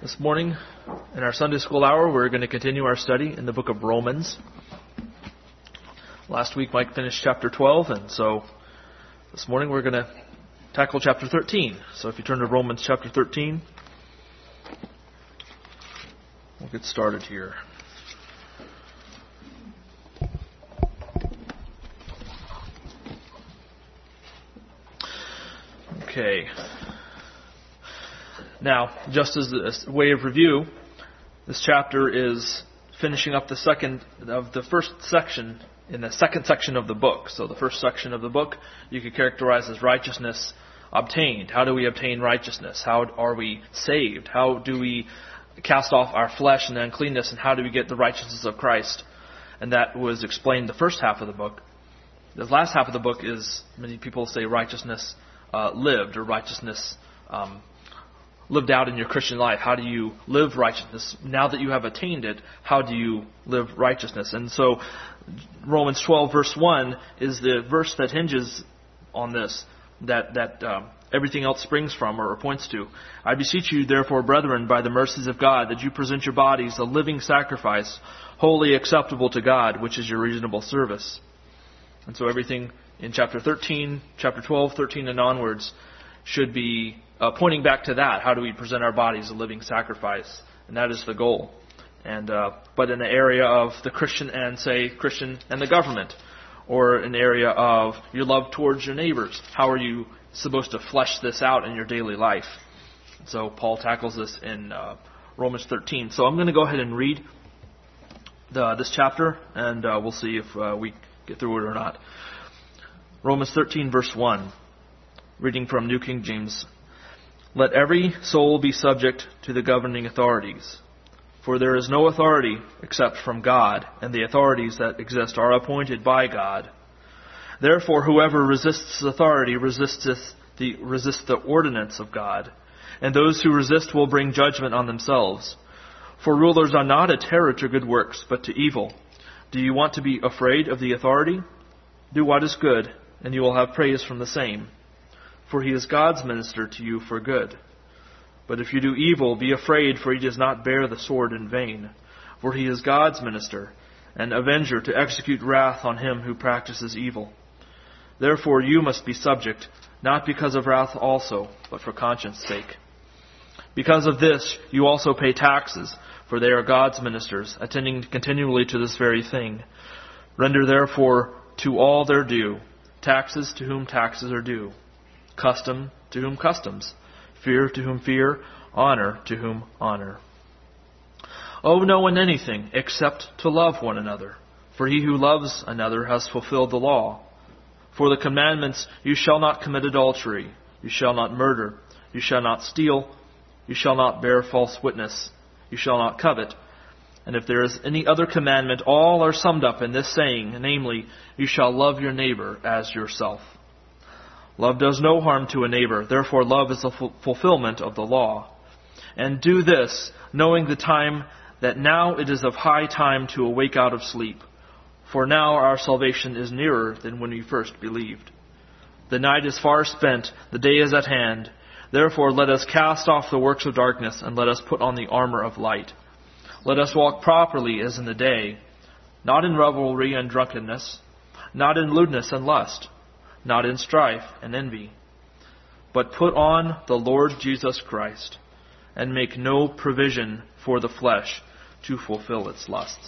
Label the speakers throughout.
Speaker 1: This morning, in our Sunday school hour, we're going to continue our study in the book of Romans. Last week, Mike finished chapter 12, and so this morning we're going to tackle chapter 13. So if you turn to Romans chapter 13, we'll get started here. Okay. Now, just as a way of review, this chapter is finishing up the first section in the second section of the book. So the first section of the book you could characterize as righteousness obtained. How do we obtain righteousness? How are we saved? How do we cast off our flesh and uncleanness? And how do we get the righteousness of Christ? And that was explained the first half of the book. The last half of the book is, many people say, righteousness lived, or righteousness lived out in your Christian life. How do you live righteousness? Now that you have attained it, how do you live righteousness? And so Romans 12 verse 1 is the verse that hinges on this, that everything else springs from or points to. I beseech you, therefore, brethren, by the mercies of God, that you present your bodies a living sacrifice, wholly acceptable to God, which is your reasonable service. And so everything in chapter 13, chapter 12, 13 and onwards should be pointing back to that. How do we present our bodies a living sacrifice? And that is the goal. And but in the area of the Christian and the government, or an area of your love towards your neighbors, how are you supposed to flesh this out in your daily life? So Paul tackles this in Romans 13. So I'm going to go ahead and read this chapter, and we'll see if we get through it or not. Romans 13 verse 1, reading from New King James. Let every soul be subject to the governing authorities, for there is no authority except from God, and the authorities that exist are appointed by God. Therefore, whoever resists authority resists the ordinance of God, and those who resist will bring judgment on themselves. For rulers are not a terror to good works, but to evil. Do you want to be afraid of the authority? Do what is good, and you will have praise from the same. For he is God's minister to you for good. But if you do evil, be afraid, for he does not bear the sword in vain. For he is God's minister, an avenger to execute wrath on him who practices evil. Therefore you must be subject, not because of wrath also, but for conscience sake. Because of this you also pay taxes, for they are God's ministers, attending continually to this very thing. Render therefore to all their due, taxes to whom taxes are due, custom to whom customs, fear to whom fear, honor to whom honor. Owe no one anything except to love one another, for he who loves another has fulfilled the law. For the commandments, you shall not commit adultery, you shall not murder, you shall not steal, you shall not bear false witness, you shall not covet. And if there is any other commandment, all are summed up in this saying, namely, you shall love your neighbor as yourself. Love does no harm to a neighbor, therefore love is the fulfillment of the law. And do this, knowing the time that now it is of high time to awake out of sleep. For now our salvation is nearer than when we first believed. The night is far spent, the day is at hand. Therefore let us cast off the works of darkness, and let us put on the armor of light. Let us walk properly as in the day, not in revelry and drunkenness, not in lewdness and lust, not in strife and envy, but put on the Lord Jesus Christ, and make no provision for the flesh to fulfill its lusts.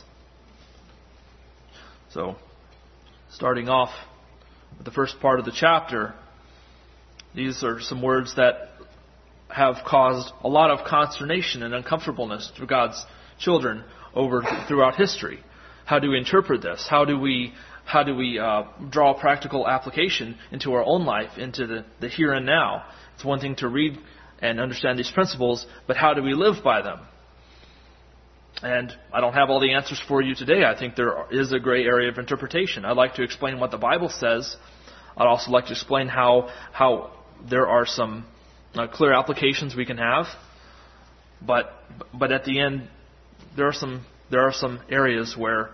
Speaker 1: So, starting off with the first part of the chapter, these are some words that have caused a lot of consternation and uncomfortableness to God's children throughout history. How do we interpret this? How do we draw practical application into our own life, into the here and now? It's one thing to read and understand these principles, but how do we live by them? And I don't have all the answers for you today. I think there is a gray area of interpretation. I'd like to explain what the Bible says. I'd also like to explain how there are some clear applications we can have. But at the end, there are some areas where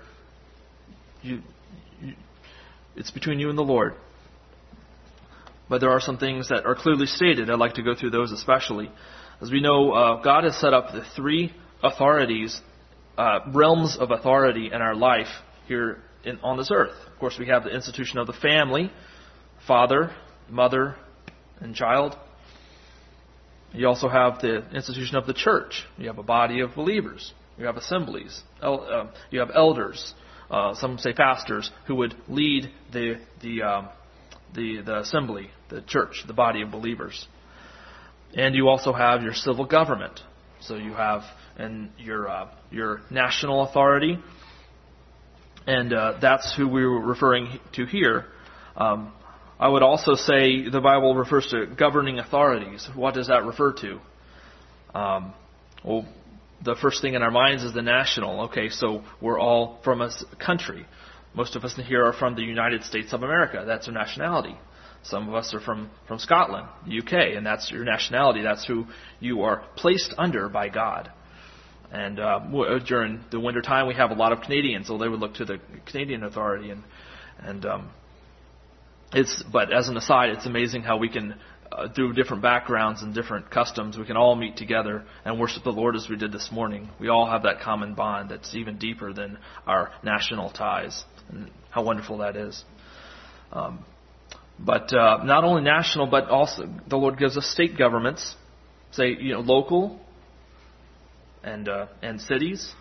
Speaker 1: it's between you and the Lord. But there are some things that are clearly stated. I'd like to go through those especially. As we know, God has set up the three authorities, realms of authority in our life here on this earth. Of course, we have the institution of the family, father, mother, and child. You also have the institution of the church. You have a body of believers. You have assemblies. You have elders. Some say pastors who would lead the assembly, the church, the body of believers. And you also have your civil government. So you have your national authority, and that's who we were referring to here. I would also say the Bible refers to governing authorities. What does that refer to? Well, the first thing in our minds is the national. Okay, so we're all from a country. Most of us here are from the United States of America. That's our nationality. Some of us are from Scotland, the UK, and that's your nationality. That's who you are placed under by God. And during the winter time, we have a lot of Canadians, so they would look to the Canadian authority. But as an aside, it's amazing how we can, through different backgrounds and different customs, we can all meet together and worship the Lord as we did this morning. We all have that common bond that's even deeper than our national ties. And how wonderful that is. But not only national, but also the Lord gives us state governments, say local and cities.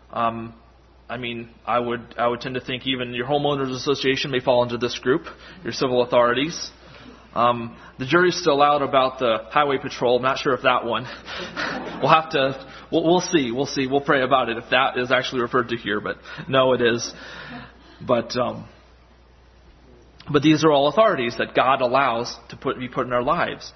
Speaker 1: I would tend to think even your homeowners association may fall into this group. Your civil authorities. The jury's still out about the highway patrol. I'm not sure if that one. We'll have to. We'll see. We'll see. We'll pray about it if that is actually referred to here. But no, it is. But these are all authorities that God allows to be put in our lives.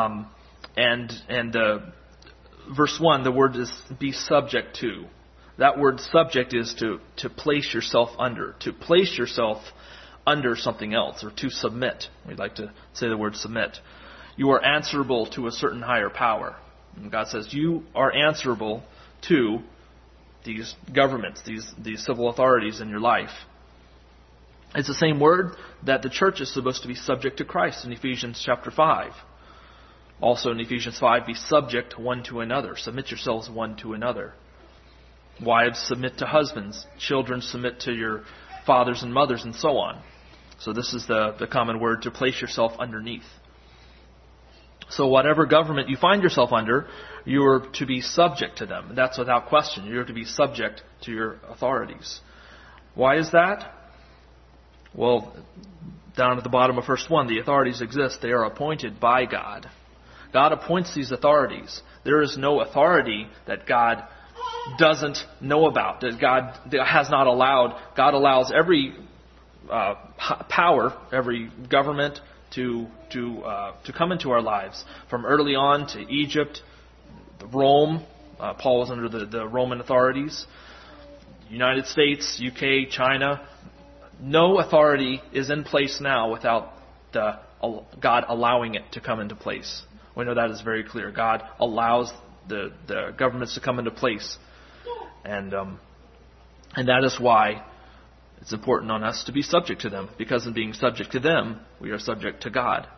Speaker 1: Verse 1, the word is be subject to. That word subject is to place yourself under. To place yourself under something else, or to submit. We'd like to say the word submit. You are answerable to a certain higher power. And God says you are answerable to these governments, these civil authorities in your life. It's the same word that the church is supposed to be subject to Christ in Ephesians chapter 5. Also in Ephesians 5, be subject one to another. Submit yourselves one to another. Wives, submit to husbands. Children, submit to your fathers and mothers, and so on. So this is the common word, to place yourself underneath. So whatever government you find yourself under, you are to be subject to them. That's without question. You're to be subject to your authorities. Why is that? Well, down at the bottom of verse 1, the authorities exist. They are appointed by God. God appoints these authorities. There is no authority that God doesn't know about, that God has not allowed. God allows every power, every government to come into our lives. From early on to Egypt, Rome. Paul was under the Roman authorities. United States, UK, China. No authority is in place now without God allowing it to come into place. We know that is very clear. God allows the governments to come into place. And that is why it's important on us to be subject to them. Because in being subject to them, we are subject to God.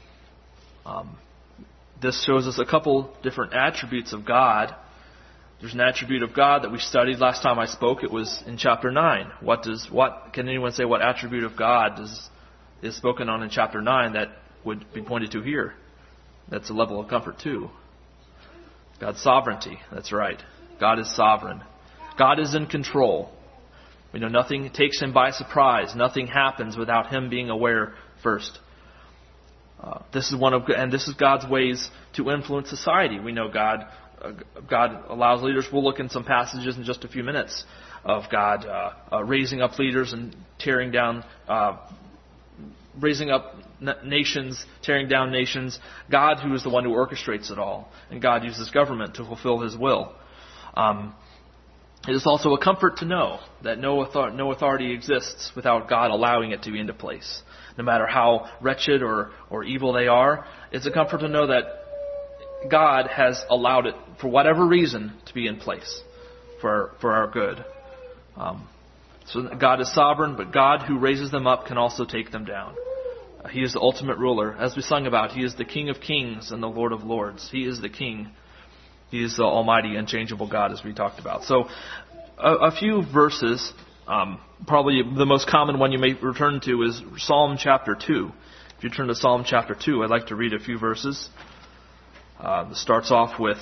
Speaker 1: This shows us a couple different attributes of God. There's an attribute of God that we studied last time I spoke. It was in chapter 9. Can anyone say what attribute of God is spoken on in chapter 9 that would be pointed to here? That's a level of comfort too. God's sovereignty. That's right. God is sovereign. God is in control. We know nothing takes him by surprise. Nothing happens without him being aware first. This is God's ways to influence society. We know God allows leaders. We'll look in some passages in just a few minutes of God raising up leaders and raising up nations, tearing down nations. God, who is the one who orchestrates it all, and God uses government to fulfill His will. It is also a comfort to know that no authority exists without God allowing it to be into place. No matter how wretched or evil they are, it's a comfort to know that God has allowed it, for whatever reason, to be in place for our good. So God is sovereign, but God who raises them up can also take them down. He is the ultimate ruler. As we sung about, He is the King of kings and the Lord of lords. He is the King. He's the almighty, unchangeable God, as we talked about. So a few verses, probably the most common one you may return to is Psalm chapter 2. If you turn to Psalm chapter 2, I'd like to read a few verses. Starts off with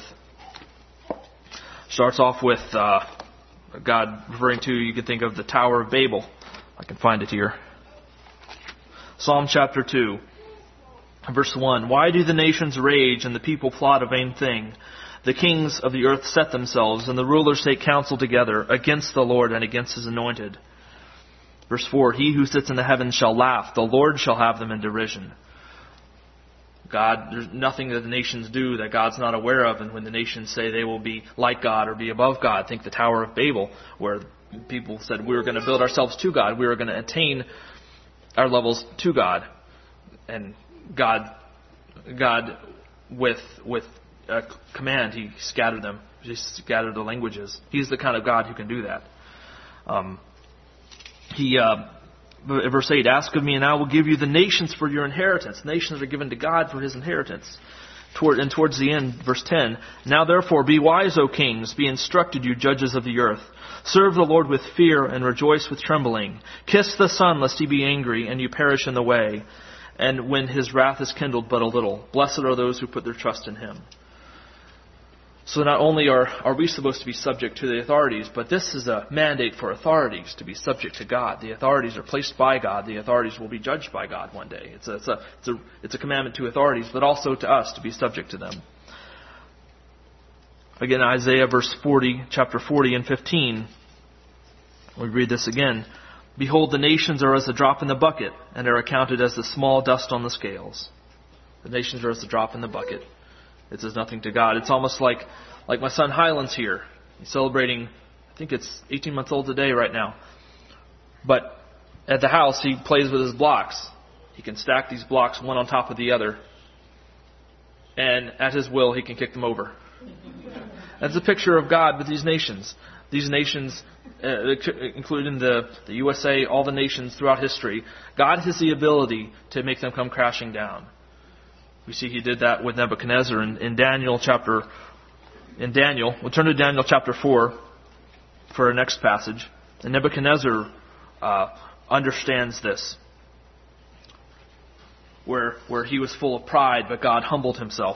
Speaker 1: God referring to, you can think of the Tower of Babel. I can find it here. Psalm chapter 2, verse 1. Why do the nations rage and the people plot a vain thing? The kings of the earth set themselves, and the rulers take counsel together against the Lord and against His anointed. Verse 4. He who sits in the heavens shall laugh. The Lord shall have them in derision. God, there's nothing that the nations do that God's not aware of. And when the nations say they will be like God or be above God, think the Tower of Babel, where people said we were going to build ourselves to God. We were going to attain our levels to God. And God with a command, He scattered them. He scattered the languages. He's the kind of God who can do that. Verse 8, ask of me and I will give you the nations for your inheritance. Nations are given to God for His inheritance. Towards the end, verse 10, now therefore be wise, O kings, be instructed, you judges of the earth. Serve the Lord with fear and rejoice with trembling. Kiss the Son, lest He be angry and you perish in the way, and when His wrath is kindled but a little. Blessed are those who put their trust in Him. So not only are we supposed to be subject to the authorities, but this is a mandate for authorities to be subject to God. The authorities are placed by God. The authorities will be judged by God one day. It's a commandment to authorities, but also to us to be subject to them. Again, Isaiah chapter 40 and 15. We read this again. Behold, the nations are as a drop in the bucket, and are accounted as the small dust on the scales. The nations are as a drop in the bucket. It's as nothing to God. It's almost like my son Highlands here. He's celebrating, I think it's 18 months old today right now. But at the house, he plays with his blocks. He can stack these blocks one on top of the other. And at his will, he can kick them over. That's a picture of God with these nations. These nations, including the USA, all the nations throughout history, God has the ability to make them come crashing down. We see He did that with Nebuchadnezzar in Daniel. We'll turn to Daniel chapter 4 for our next passage. And Nebuchadnezzar understands this, where he was full of pride, but God humbled Himself.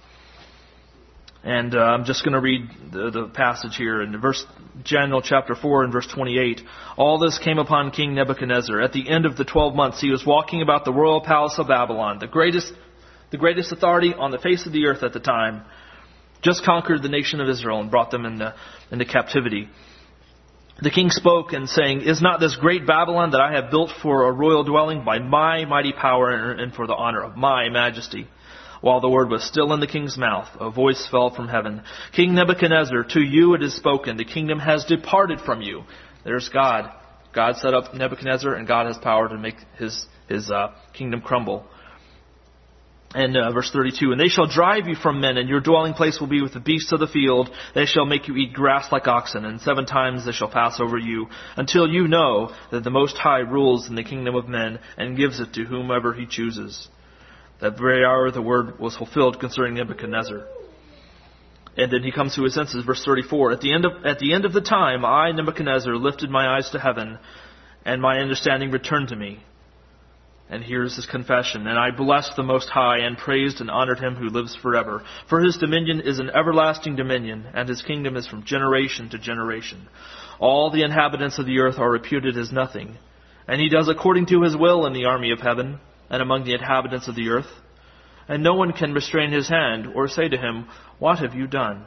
Speaker 1: And I'm just going to read the passage here in Daniel chapter 4 and verse 28. All this came upon King Nebuchadnezzar. At the end of the 12 months, he was walking about the royal palace of Babylon, the greatest authority on the face of the earth at the time, just conquered the nation of Israel and brought them into captivity. The king spoke and saying, is not this great Babylon that I have built for a royal dwelling by my mighty power and for the honor of my majesty? While the word was still in the king's mouth, a voice fell from heaven. King Nebuchadnezzar, to you it is spoken, the kingdom has departed from you. There's God. God set up Nebuchadnezzar, and God has power to make his kingdom crumble. And verse 32, and they shall drive you from men, and your dwelling place will be with the beasts of the field. They shall make you eat grass like oxen, and 7 times they shall pass over you, until you know that the Most High rules in the kingdom of men, and gives it to whomever He chooses. That very hour the word was fulfilled concerning Nebuchadnezzar. And then he comes to his senses, verse 34. At the end of the time, I, Nebuchadnezzar, lifted my eyes to heaven, and my understanding returned to me. And here's his confession. And I blessed the Most High, and praised and honored Him who lives forever. For His dominion is an everlasting dominion, and His kingdom is from generation to generation. All the inhabitants of the earth are reputed as nothing. And He does according to His will in the army of heaven, and among the inhabitants of the earth. And no one can restrain His hand, or say to Him, what have you done?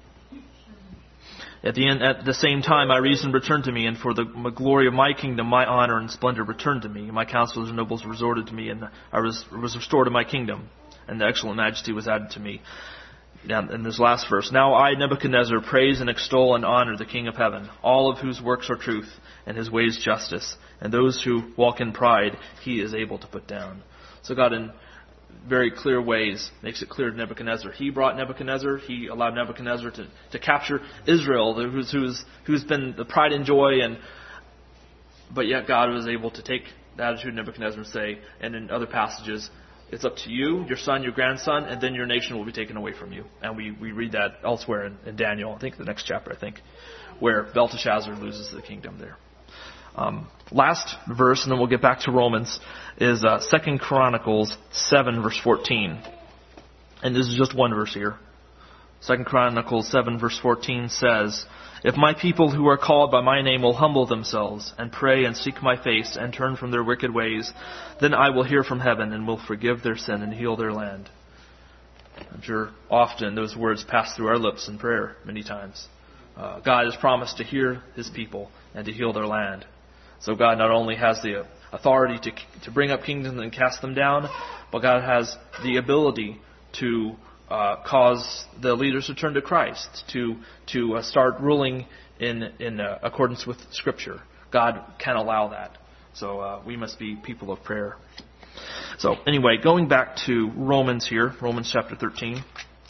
Speaker 1: At the same time, my reason returned to me, and for the glory of my kingdom, my honor and splendor returned to me. My counselors and nobles resorted to me, and I was restored to my kingdom, and the excellent majesty was added to me. Now, in this last verse, now I, Nebuchadnezzar, praise and extol and honor the King of heaven, all of whose works are truth, and His ways justice, and those who walk in pride He is able to put down. So God, in very clear ways, makes it clear to Nebuchadnezzar. He brought Nebuchadnezzar. He allowed Nebuchadnezzar to capture Israel, who's been the pride and joy, but yet God was able to take the attitude of Nebuchadnezzar and say, and in other passages, It's up to you, your son, your grandson, and then your nation will be taken away from you. And we read that elsewhere in Daniel, I think the next chapter, where Belteshazzar loses the kingdom there. Last verse, and then we'll get back to Romans, is 2 Chronicles 7, verse 14. And this is just one verse here. 2 Chronicles 7, verse 14 says, "If my people who are called by my name will humble themselves and pray and seek my face and turn from their wicked ways, then I will hear from heaven and will forgive their sin and heal their land." I'm sure often those words pass through our lips in prayer many times. God has promised to hear His people and to heal their land. So God not only has the authority to bring up kingdoms and cast them down, but God has the ability to cause the leaders to turn to Christ, to start ruling in accordance with Scripture. God can allow that. So we must be people of prayer. So anyway, going back to Romans here, Romans chapter 13.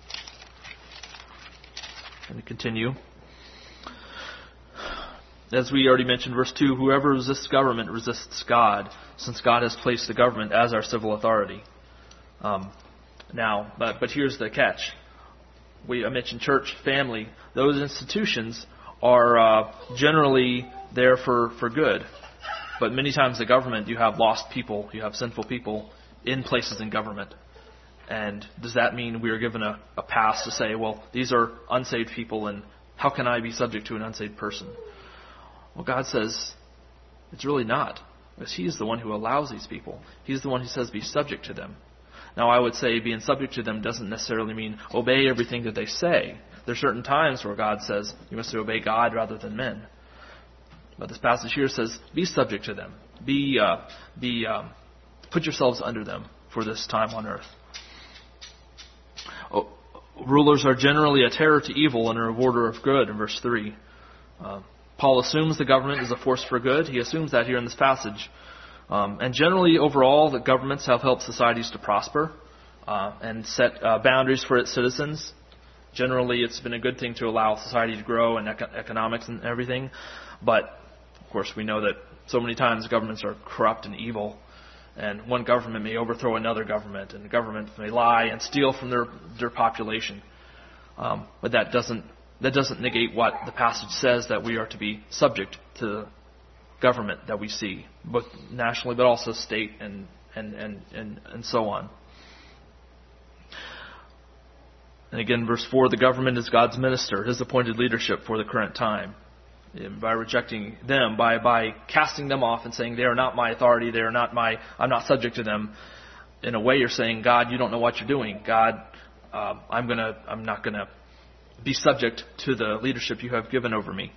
Speaker 1: Going to continue. As we already mentioned, verse 2, "Whoever resists government resists God, since God has placed the government as our civil authority." But here's the catch. I mentioned church, family. Those institutions are generally there for good. But many times the government, you have lost people, you have sinful people in places in government. And does that mean we are given a pass to say, well, these are unsaved people, and how can I be subject to an unsaved person? Well, God says it's really not, because He's the one who allows these people. He's the one who says be subject to them. Now, I would say being subject to them doesn't necessarily mean obey everything that they say. There are certain times where God says you must obey God rather than men. But this passage here says be subject to them. Put yourselves under them for this time on earth. Rulers are generally a terror to evil and a rewarder of good, in verse 3. Paul assumes the government is a force for good. He assumes that here in this passage. And generally, overall, the governments have helped societies to prosper and set boundaries for its citizens. Generally, it's been a good thing to allow society to grow and economics and everything. But, of course, we know that so many times governments are corrupt and evil. And one government may overthrow another government, and the government may lie and steal from their population. But that doesn't negate what the passage says, that we are to be subject to the government that we see, both nationally but also state and so on. And again, verse 4, the government is God's minister, His appointed leadership for the current time. And by rejecting them, by casting them off and saying they are not my authority, I'm not subject to them. In a way, you're saying, God, you don't know what you're doing. God, I'm not gonna be subject to the leadership you have given over me.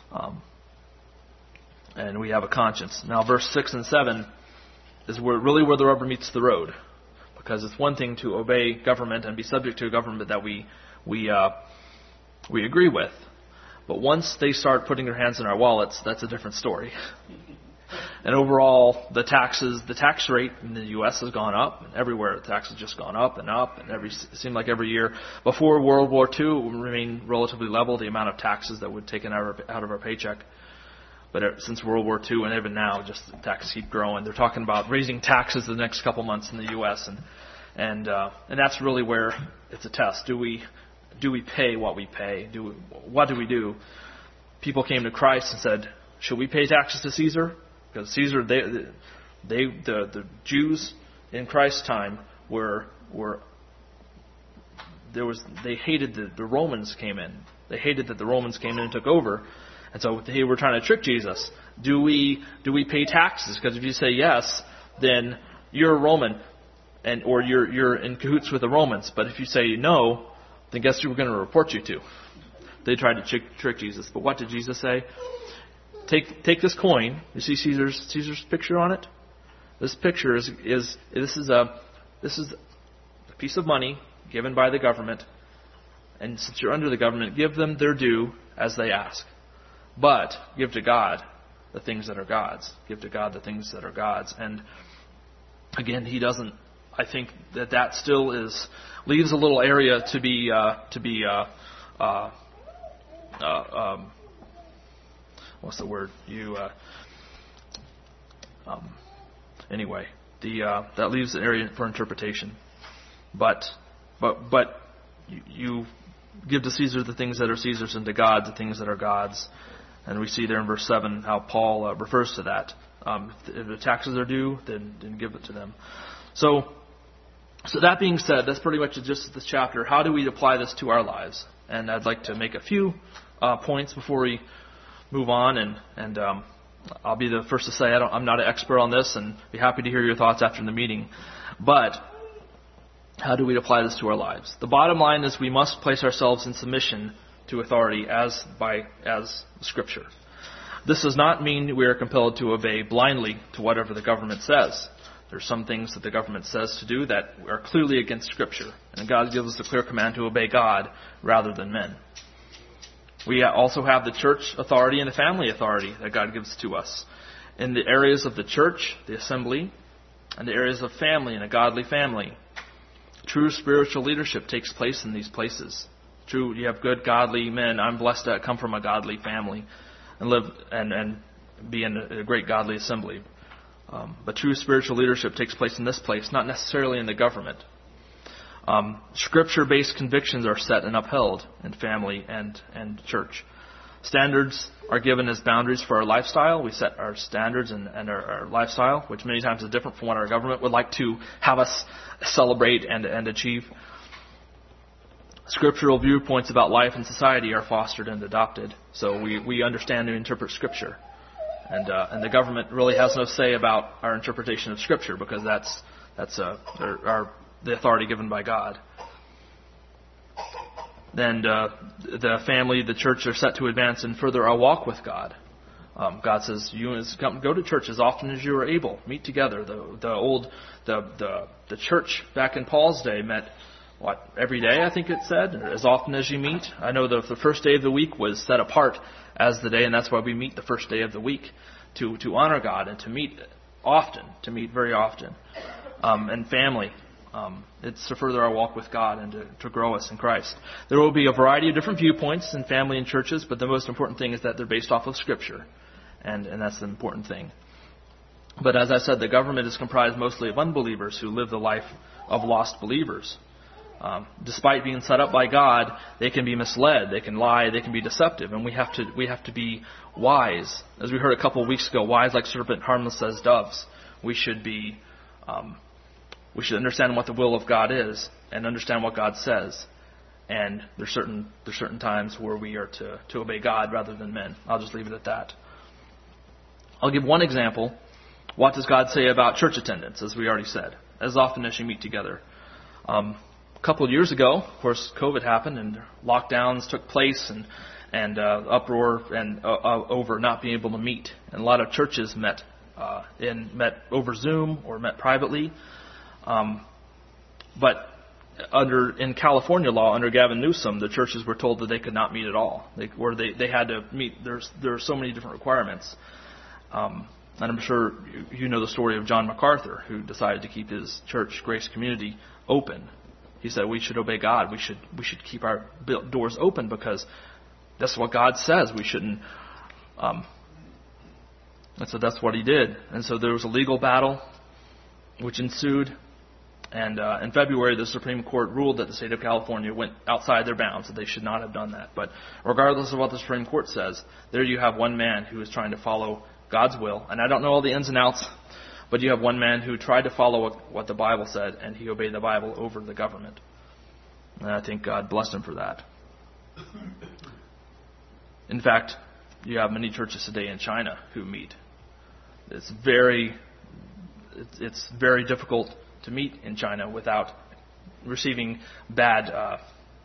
Speaker 1: And we have a conscience. Now, verse 6 and 7 is where the rubber meets the road, because it's one thing to obey government and be subject to a government that we agree with. But once they start putting their hands in our wallets, that's a different story. And overall, the tax rate in the U.S. has gone up, and everywhere the tax has just gone up, and it seemed like every year. Before World War II, it would remain relatively level, the amount of taxes that would be taken out of our paycheck. But since World War II and even now, just the taxes keep growing. They're talking about raising taxes the next couple months in the U.S. and that's really where it's a test. Do we pay what we pay? What do we do? People came to Christ and said, "Should we pay taxes to Caesar?" Because Caesar, the Jews in Christ's time they hated that the Romans came in. They hated that the Romans came in and took over. And so they were trying to trick Jesus. Do we pay taxes? Because if you say yes, then you're a Roman, or you're in cahoots with the Romans. But if you say no, then guess who we're going to report you to? They tried to trick Jesus. But what did Jesus say? Take this coin. You see Caesar's picture on it? This picture is a piece of money given by the government. And since you're under the government, give them their due as they ask. But give to God the things that are God's. Give to God the things that are God's. And again, He doesn't. I think that still leaves a little area to be what's the word? Anyway, that leaves an area for interpretation. But you give to Caesar the things that are Caesar's, and to God the things that are God's. And we see there in verse 7 how Paul refers to that. If the taxes are due, then give it to them. So that being said, that's pretty much the gist of this chapter. How do we apply this to our lives? And I'd like to make a few points before we move on. And I'll be the first to say I'm not an expert on this, and be happy to hear your thoughts after the meeting. But how do we apply this to our lives? The bottom line is we must place ourselves in submission to authority as Scripture. This does not mean we are compelled to obey blindly to whatever the government says. There's some things that the government says to do that are clearly against Scripture, and God gives us the clear command to obey God rather than men. We also have the church authority and the family authority that God gives to us. In the areas of the church, the assembly, and the areas of family and a godly family, true spiritual leadership takes place in these places. True, you have good godly men. I'm blessed to come from a godly family and live and be in a great godly assembly. But true spiritual leadership takes place in this place, not necessarily in the government. Scripture-based convictions are set and upheld in family and church. Standards are given as boundaries for our lifestyle. We set our standards and our lifestyle, which many times is different from what our government would like to have us celebrate and achieve. Scriptural viewpoints about life and society are fostered and adopted. So we understand and interpret Scripture. And the government really has no say about our interpretation of Scripture, because that's the authority given by God. Then the family, the church are set to advance and further our walk with God. God says, go to church as often as you are able. Meet together. The church back in Paul's day met every day, I think it said, or as often as you meet. I know that the first day of the week was set apart as the day, and that's why we meet the first day of the week to honor God and to meet often, to meet very often. And family. It's to further our walk with God and to grow us in Christ. There will be a variety of different viewpoints in family and churches, but the most important thing is that they're based off of Scripture. And that's the important thing. But as I said, the government is comprised mostly of unbelievers who live the life of lost believers. Despite being set up by God, they can be misled, they can lie, they can be deceptive, and we have to be wise. As we heard a couple of weeks ago, wise like serpent, harmless as doves. We should understand what the will of God is and understand what God says. And there's certain times where we are to obey God rather than men. I'll just leave it at that. I'll give one example. What does God say about church attendance, as we already said, as often as you meet together? A couple of years ago, of course, COVID happened and lockdowns took place and uproar and over not being able to meet. And a lot of churches met over Zoom or met privately. But in California law, under Gavin Newsom, the churches were told that they could not meet at all. They had to meet. There are so many different requirements. And I'm sure you know the story of John MacArthur, who decided to keep his church, Grace Community, open. He said we should obey God. We should keep our doors open because that's what God says. We shouldn't. And so that's what he did. And so there was a legal battle which ensued. And in February, the Supreme Court ruled that the state of California went outside their bounds, that they should not have done that. But regardless of what the Supreme Court says, there you have one man who is trying to follow God's will. And I don't know all the ins and outs, but you have one man who tried to follow what the Bible said, and he obeyed the Bible over the government. And I think God blessed him for that. In fact, you have many churches today in China who meet. It's very difficult to meet in China without receiving bad.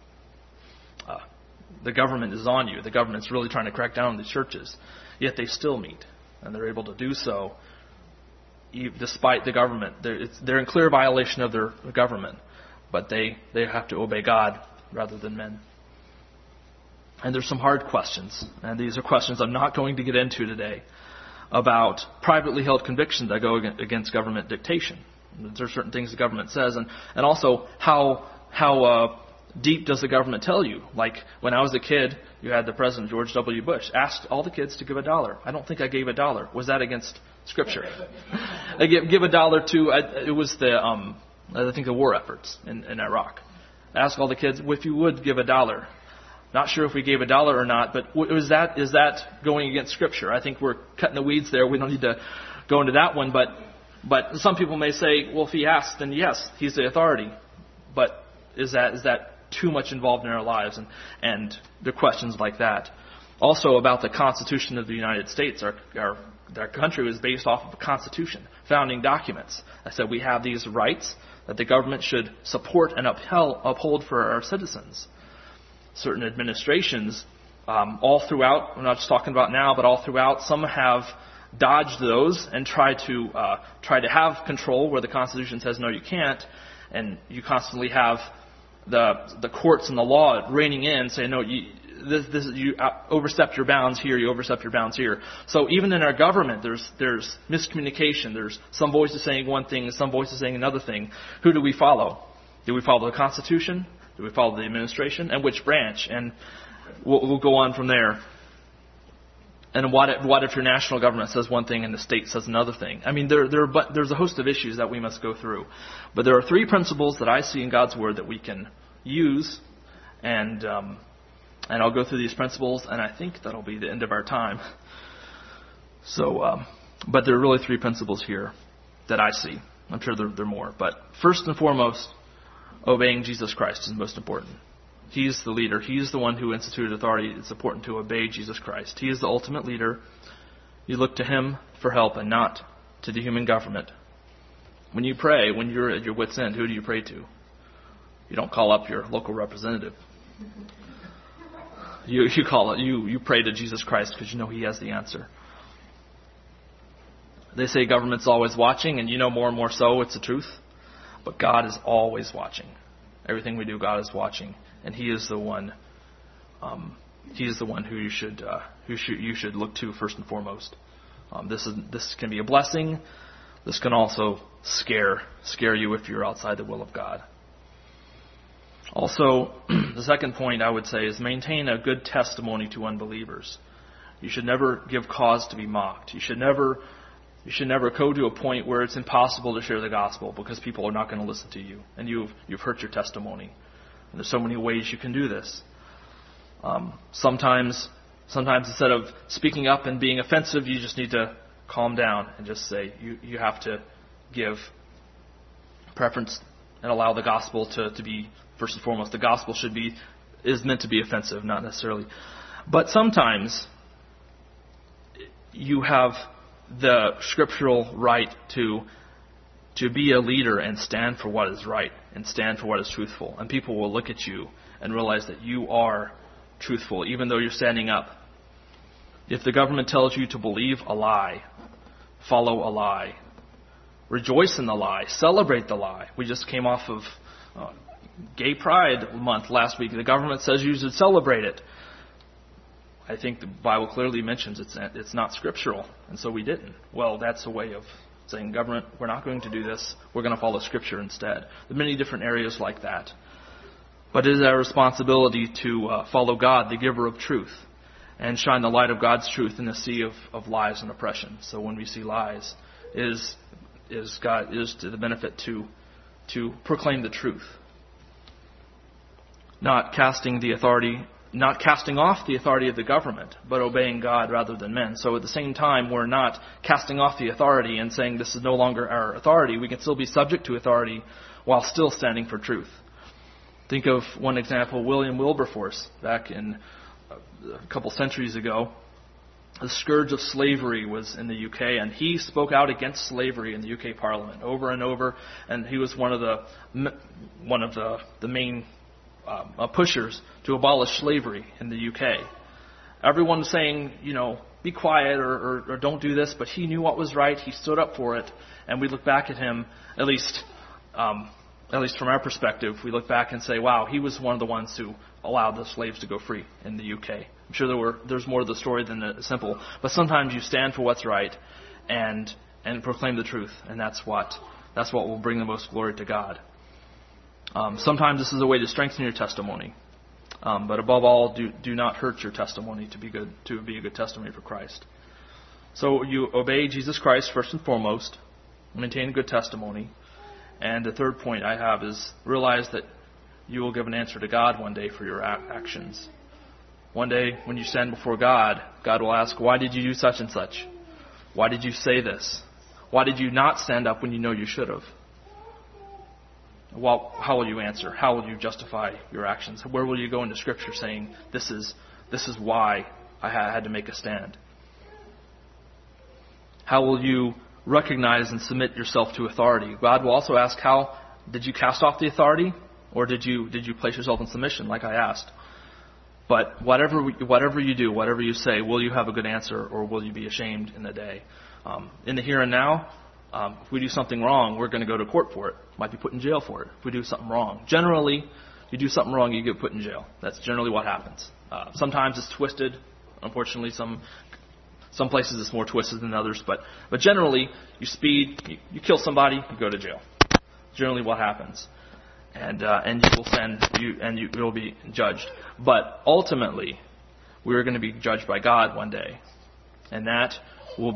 Speaker 1: The government is on you. The government's really trying to crack down on these churches. Yet they still meet, and they're able to do so despite the government. They're in clear violation of their government, but they have to obey God rather than men. And there's some hard questions, and these are questions I'm not going to get into today, about privately held convictions that go against government dictation. There are certain things the government says, and also how deep does the government tell you? Like when I was a kid, you had the President George W. Bush asked all the kids to give $1. I don't think I gave $1. Was that against Scripture. I give $1 to, it was I think the war efforts in Iraq. I asked all the kids, if you would give $1. Not sure if we gave $1 or not, but is that going against Scripture? I think we're cutting the weeds there. We don't need to go into that one, but some people may say, well, if he asks, then yes, he's the authority. But is that too much involved in our lives? And the questions like that. Also about the Constitution of the United States, our country was based off of a Constitution, founding documents. I said we have these rights that the government should support and uphold for our citizens. Certain administrations, all throughout, I'm not just talking about now, but all throughout, some have dodged those and try to have control where the Constitution says no, you can't, and you constantly have the courts and the law reining in, saying no, you overstepped your bounds here, you overstepped your bounds here. So even in our government, there's miscommunication. There's some voices saying one thing, some voices saying another thing. Who do we follow? Do we follow the Constitution? Do we follow the administration? And which branch? And we'll go on from there. And what if your national government says one thing and the state says another thing? I mean, there's a host of issues that we must go through. But there are 3 principles that I see in God's Word that we can use, and I'll go through these principles, and I think that'll be the end of our time. So, but there are really 3 principles here that I see. I'm sure there are more. But first and foremost, obeying Jesus Christ is most important. He's the leader. He's the one who instituted authority. It's important to obey Jesus Christ. He is the ultimate leader. You look to Him for help and not to the human government. When you pray, when you're at your wit's end, who do you pray to? You don't call up your local representative. You pray to Jesus Christ because you know He has the answer. They say government's always watching, and more and more so it's the truth. But God is always watching. Everything we do, God is watching, and He is the one. He is the one who you should look to first and foremost. This can be a blessing. This can also scare you if you're outside the will of God. Also, the second point I would say is maintain a good testimony to unbelievers. You should never give cause to be mocked. You should never go to a point where it's impossible to share the gospel because people are not going to listen to you, and you've hurt your testimony. And there's so many ways you can do this. Sometimes instead of speaking up and being offensive, you just need to calm down and just say you have to give preference and allow the gospel to be first and foremost. The gospel is meant to be offensive, not necessarily. But sometimes you have the scriptural right to be a leader and stand for what is right and stand for what is truthful. And people will look at you and realize that you are truthful, even though you're standing up. If the government tells you to believe a lie, follow a lie, rejoice in the lie, celebrate the lie. We just came off of Gay Pride Month last week. The government says you should celebrate it. I think the Bible clearly mentions it's not scriptural, and so we didn't. Well, that's a way of saying, government, we're not going to do this. We're going to follow Scripture instead. There are many different areas like that. But it is our responsibility to follow God, the giver of truth, and shine the light of God's truth in the sea of lies and oppression. So when we see lies, it is to the benefit to proclaim the truth. Not casting off the authority of the government, but obeying God rather than men. So at the same time, we're not casting off the authority and saying this is no longer our authority. We can still be subject to authority while still standing for truth. Think of one example, William Wilberforce, back in a couple centuries ago. The scourge of slavery was in the UK, and he spoke out against slavery in the UK Parliament over and over, and he was one of the main pushers to abolish slavery in the UK. Everyone was saying, be quiet or don't do this, but he knew what was right. He stood up for it, and we look back at him, at least from our perspective, we look back and say, wow, he was one of the ones who allowed the slaves to go free in the UK. I'm sure there's more to the story than simple, but sometimes you stand for what's right and proclaim the truth, and that's what will bring the most glory to God. Sometimes this is a way to strengthen your testimony, but above all, do not hurt your testimony to be a good testimony for Christ. So you obey Jesus Christ first and foremost, maintain good testimony. And the third point I have is realize that you will give an answer to God one day for your actions. One day when you stand before God, God will ask, why did you do such and such? Why did you say this? Why did you not stand up when you know you should have? Well, how will you answer? How will you justify your actions? Where will you go into Scripture saying, this is why I had to make a stand? How will you recognize and submit yourself to authority? God will also ask, how did you cast off the authority? Or did you place yourself in submission, like I asked? But whatever you do, whatever you say, will you have a good answer, or will you be ashamed in the day? In the here and now, if we do something wrong, we're going to go to court for it. Might be put in jail for it if we do something wrong. Generally, you do something wrong, you get put in jail. That's generally what happens. Sometimes it's twisted. Unfortunately, some places it's more twisted than others. But generally, you speed, you kill somebody, you go to jail. Generally, what happens. And you will be judged. But ultimately, we are going to be judged by God one day, and that will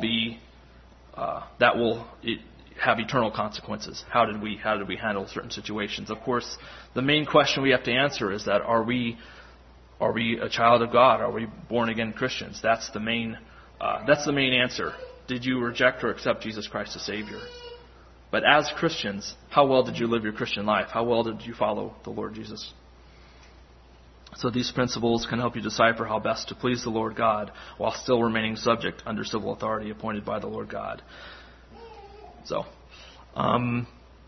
Speaker 1: have eternal consequences. How did we handle certain situations? Of course, the main question we have to answer is that are we a child of God? Are we born again Christians? That's the main answer. Did you reject or accept Jesus Christ as Savior? But as Christians, how well did you live your Christian life? How well did you follow the Lord Jesus? So these principles can help you decipher how best to please the Lord God while still remaining subject under civil authority appointed by the Lord God. So, I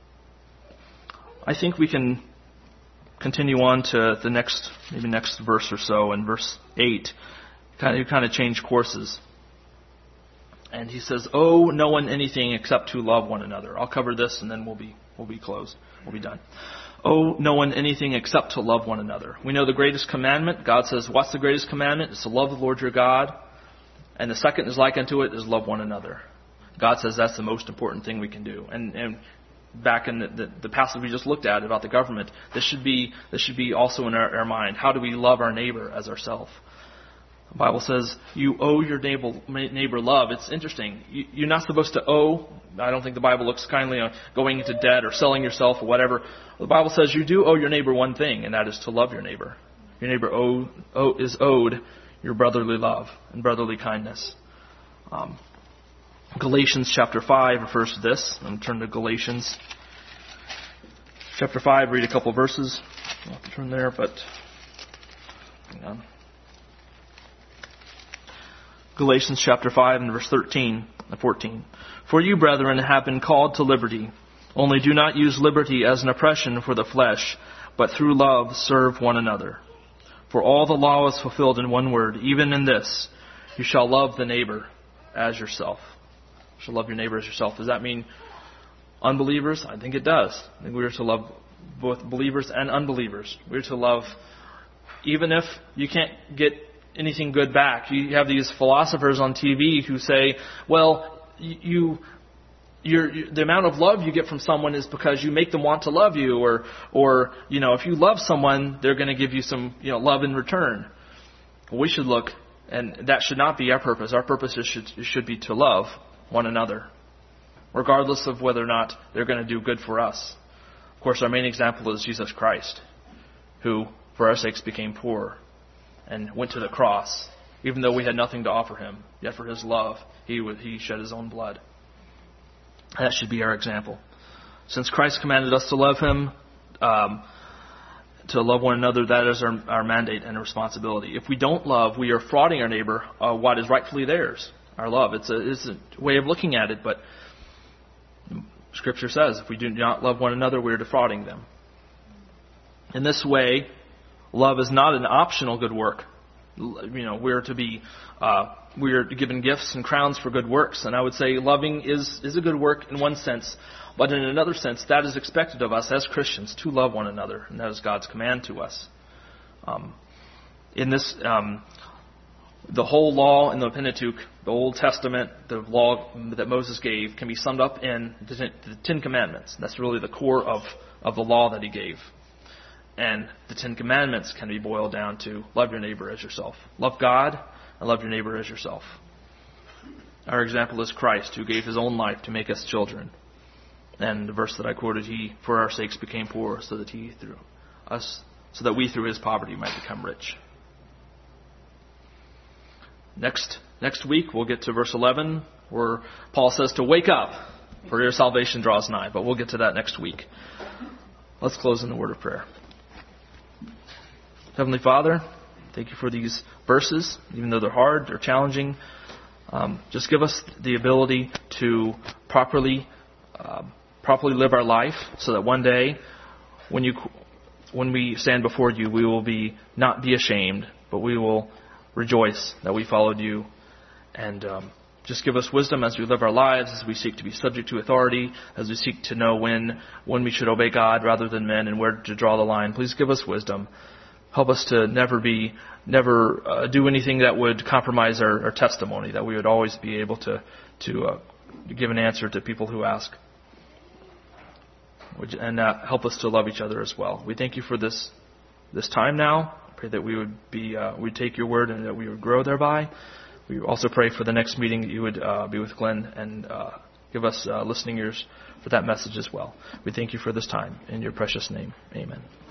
Speaker 1: think we can continue on to the next verse or so. In verse 8, kind of change courses. And he says, "Owe no one anything except to love one another." I'll cover this and then we'll be closed. We'll be done. Owe no one anything except to love one another. We know the greatest commandment. God says, what's the greatest commandment? It's to love the Lord your God. And the second is like unto it, is love one another. God says that's the most important thing we can do. And back in the passage we just looked at about the government, this should be also in our mind. How do we love our neighbor as ourselves? The Bible says you owe your neighbor love. It's interesting. You're not supposed to owe. I don't think the Bible looks kindly on going into debt or selling yourself or whatever. The Bible says you do owe your neighbor one thing, and that is to love your neighbor. Your neighbor is owed your brotherly love and brotherly kindness. Galatians chapter 5 refers to this. I'm going to turn to Galatians chapter 5, read a couple verses. I'll have to turn there, but hang on. Galatians chapter 5 and verse 13 and 14. "For you, brethren, have been called to liberty. Only do not use liberty as an oppression for the flesh, but through love serve one another. For all the law is fulfilled in one word, even in this, you shall love the neighbor as yourself." You shall love your neighbor as yourself. Does that mean unbelievers? I think it does. I think we are to love both believers and unbelievers. We're to love, even if you can't get anything good back. You have these philosophers on TV who say, well, the amount of love you get from someone is because you make them want to love you, or if you love someone, they're going to give you some love in return. We should look, and that should not be our purpose. Our purpose should be to love one another, regardless of whether or not they're going to do good for us. Of course, our main example is Jesus Christ, who, for our sakes, became poor and went to the cross, even though we had nothing to offer him. Yet for his love, he shed his own blood. And that should be our example. Since Christ commanded us to love him, to love one another, that is our mandate and responsibility. If we don't love, we are frauding our neighbor what is rightfully theirs, our love. It's a way of looking at it, but Scripture says if we do not love one another, we are defrauding them. In this way, love is not an optional good work. We're given gifts and crowns for good works, and I would say loving is a good work in one sense, but in another sense, that is expected of us as Christians to love one another, and that is God's command to us. In this, the whole law in the Pentateuch, the Old Testament, the law that Moses gave, can be summed up in the Ten Commandments. That's really the core of the law that he gave. And the Ten Commandments can be boiled down to love your neighbor as yourself. Love God and love your neighbor as yourself. Our example is Christ, who gave his own life to make us children. And the verse that I quoted, he, for our sakes, became poor, so that we through his poverty might become rich. Next week, we'll get to verse 11, where Paul says to wake up, for your salvation draws nigh. But we'll get to that next week. Let's close in the word of prayer. Heavenly Father, thank you for these verses, even though they're hard, they're challenging. Just give us the ability to properly live our life, so that one day, when we stand before you, we will not be ashamed, but we will rejoice that we followed you. And just give us wisdom as we live our lives, as we seek to be subject to authority, as we seek to know when we should obey God rather than men, and where to draw the line. Please give us wisdom. Help us to never do anything that would compromise our testimony, that we would always be able to give an answer to people who ask. And help us to love each other as well. We thank you for this time now. Pray that we would we'd take your word and that we would grow thereby. We also pray for the next meeting that you would be with Glenn and give us listening ears for that message as well. We thank you for this time. In your precious name, amen.